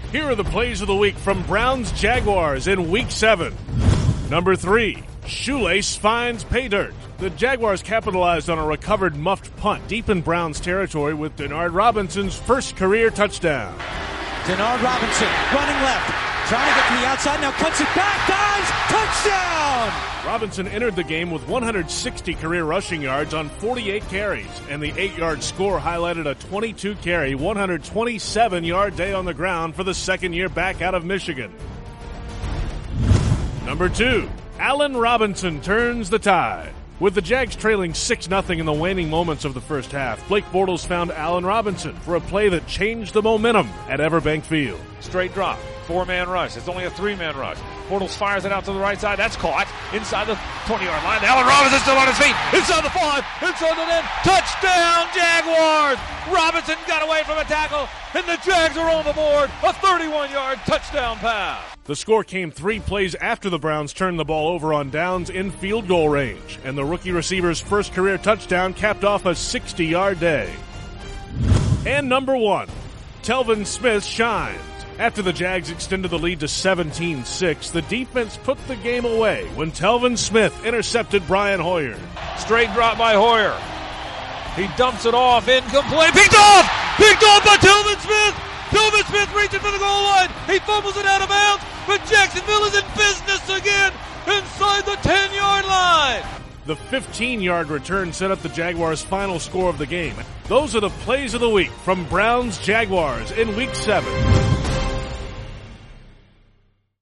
Here are the plays of the week from Browns-Jaguars in Week 7. Number 3, Shoelace finds pay dirt. The Jaguars capitalized on a recovered muffed punt deep in Browns territory with Denard Robinson's first career touchdown. Denard Robinson running left, trying to get to the outside, now cuts it back, dives, touchdown! Robinson entered the game with 160 career rushing yards on 48 carries, and the 8-yard score highlighted a 22-carry, 127-yard day on the ground for the second year back out of Michigan. Number 2, Allen Robinson turns the tide. With the Jags trailing 6-0 in the waning moments of the first half, Blake Bortles found Allen Robinson for a play that changed the momentum at Everbank Field. Straight drop, 4-man rush. It's only a 3-man rush. Bortles fires it out to the right side. That's caught inside the 20-yard line. Allen Robinson still on his feet. Inside the 5, inside the 10. Touchdown, Jaguars! Robinson got away from a tackle, and the Jags are on the board. A 31-yard touchdown pass. The score came 3 plays after the Browns turned the ball over on downs in field goal range, and the rookie receiver's first career touchdown capped off a 60-yard day. And number 1, Telvin Smith shines. After the Jags extended the lead to 17-6, the defense put the game away when Telvin Smith intercepted Brian Hoyer. Straight drop by Hoyer. He dumps it off, incomplete. Picked off by Telvin Smith. Telvin Smith reaching for the goal line. He fumbles it out of bounds, but Jacksonville is in business again inside the 10-yard line. The 15-yard return set up the Jaguars' final score of the game. Those are the plays of the week from Browns-Jaguars in Week 7.